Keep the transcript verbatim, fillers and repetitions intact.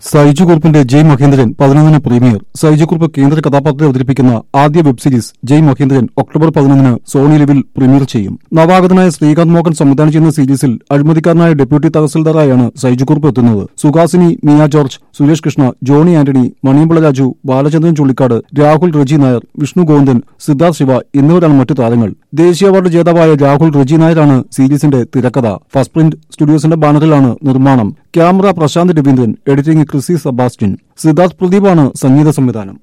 സൈജു കുറുപ്പിന്റെ ജയ് മഹേന്ദ്രൻ പതിനൊന്നിന് പ്രീമിയർ. സൈജു കുറുപ്പ് കേന്ദ്ര കഥാപാത്രത്തെ അവതരിപ്പിക്കുന്ന ആദ്യ web series Jai Mahendran October പതിനൊന്നിന് സോണി ലിവിൽ പ്രീമിയർ ചെയ്യും. നവാഗതനായ ശ്രീകാന്ത് മോഹൻ സംവിധാനം ചെയ്യുന്ന സീരീസിൽ അഴിമതിക്കാരനായ ഡെപ്യൂട്ടി തഹസിൽദാറായാണ് സൈജു കുറുപ്പ് എത്തുന്നത്. സുഹാസിനി, മിയ ജോർജ്, സുരേഷ് കൃഷ്ണ, ജോണി ആന്റണി, മണിയമ്പിള്ള രാജു, ബാലചന്ദ്രൻ ചുള്ളിക്കാട്, രാഹുൽ റെജി നായർ, വിഷ്ണു ഗോവിന്ദൻ, സിദ്ധാർത്ഥ് ശിവ എന്നിവരാണ് മറ്റു താരങ്ങൾ. ദേശീയ അവാർഡ് ജേതാവായ രാഹുൽ റെജി നായരാണ് സീരീസിന്റെ തിരക്കഥ. ഫസ്റ്റ് പ്രിന്റ് സ്റ്റുഡിയോസിന്റെ ബാനറിലാണ് നിർമ്മാണം. Camera Prasanth Raveendran, editing Krissy Sebastian. സിദ്ധാർത്ഥ് പ്രദീപാണ് സംഗീത സംവിധാനം.